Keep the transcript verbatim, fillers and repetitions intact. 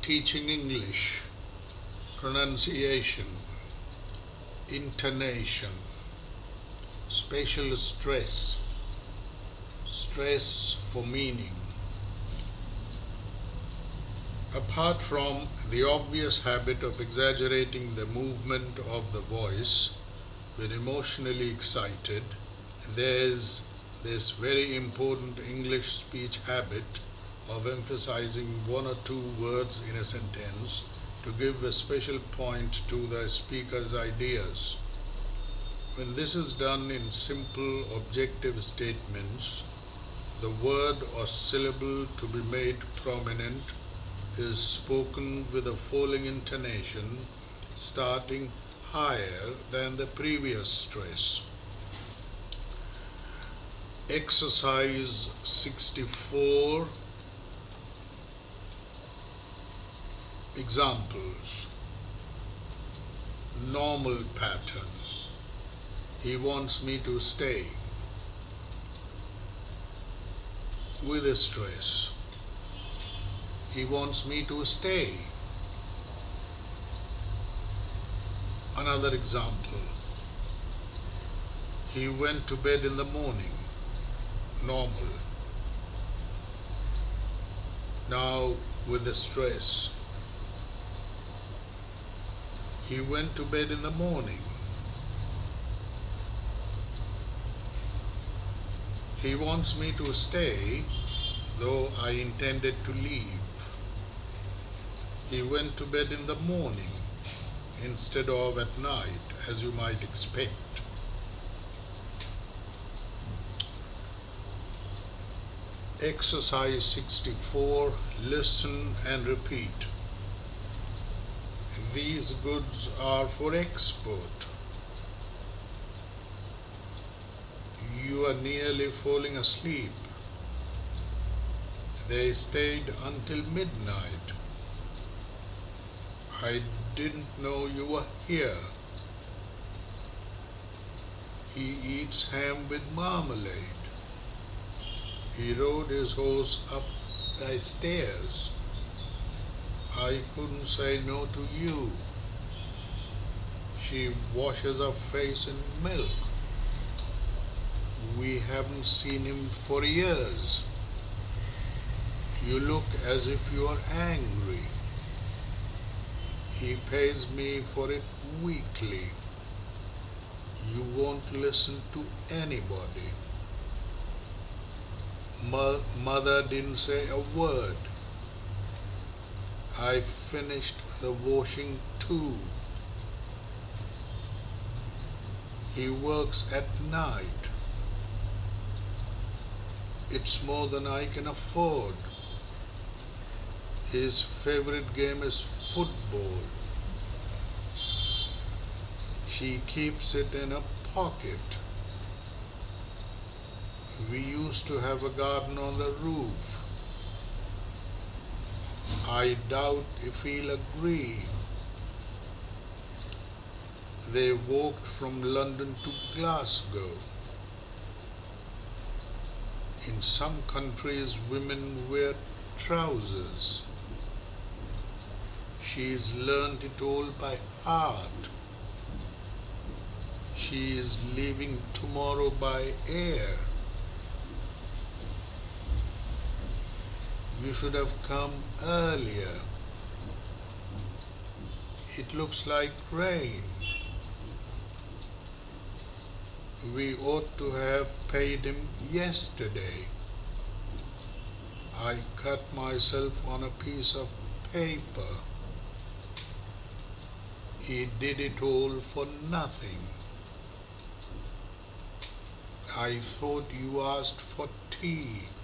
teaching English, pronunciation, intonation, spatial stress, stress for meaning. Apart from the obvious habit of exaggerating the movement of the voice when emotionally excited, there's this very important English speech habit of emphasizing one or two words in a sentence to give a special point to the speaker's ideas. When this is done in simple objective statements, the word or syllable to be made prominent is spoken with a falling intonation starting higher than the previous stress. Exercise sixty-four. Examples. Normal pattern. He wants me to stay. With a stress. He wants me to stay. Another example. He went to bed in the morning. Normal. Now with the stress. He went to bed in the morning. He wants me to stay, though I intended to leave. He went to bed in the morning instead of at night, as you might expect. Exercise sixty-four. Listen and repeat. These goods are for export. You are nearly falling asleep. They stayed until midnight. I didn't know you were here. He eats ham with marmalade. He rode his horse up the stairs. I couldn't say no to you. She washes her face in milk. We haven't seen him for years. You look as if you are angry. He pays me for it weekly. You won't listen to anybody. Mo- Mother didn't say a word. I finished the washing too. He works at night. It's more than I can afford. His favorite game is football. He keeps it in a pocket. We used to have a garden on the roof. I doubt if he'll agree. They walked from London to Glasgow. In some countries, women wear trousers. She's learned it all by heart. She is leaving tomorrow by air. You should have come earlier. It looks like rain. We ought to have paid him yesterday. I cut myself on a piece of paper. He did it all for nothing. I thought you asked for tea.